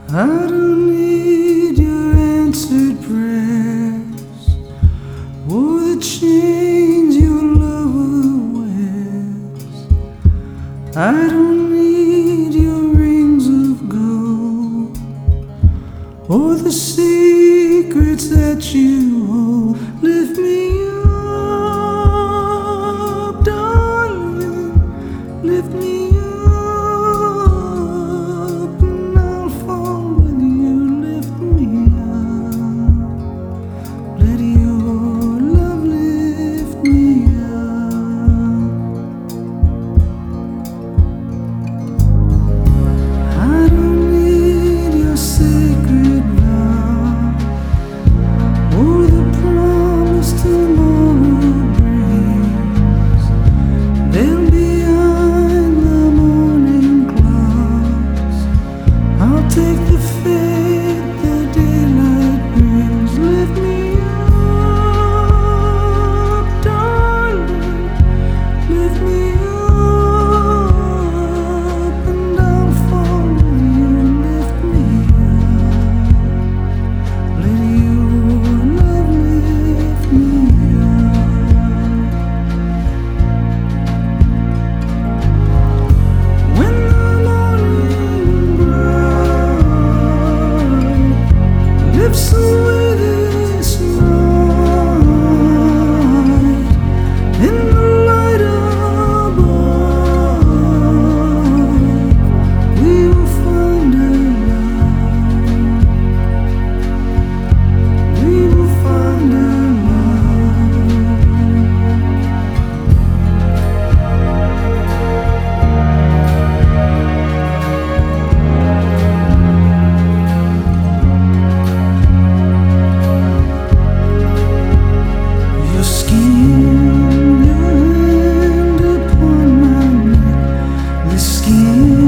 I don't need your answered prayers or the chains your lover wears. I don't need your rings of gold or the secrets that you hold. Lift me up, darling, lift me up, and I'll fall with you. Lift me up, let your love lift me up. I don't need your sacred vow or the promise tomorrow brings. They'll be behind the morning clouds. I'll take the fate the daylight brings. Lift me up, darling, lift me up, and I'll fall with you. Lift me up, let your love lift me up. When the morning bright lifts away this night, in the light above, we will find a love. We will find a love. Your skin, your hand upon my neck, the skin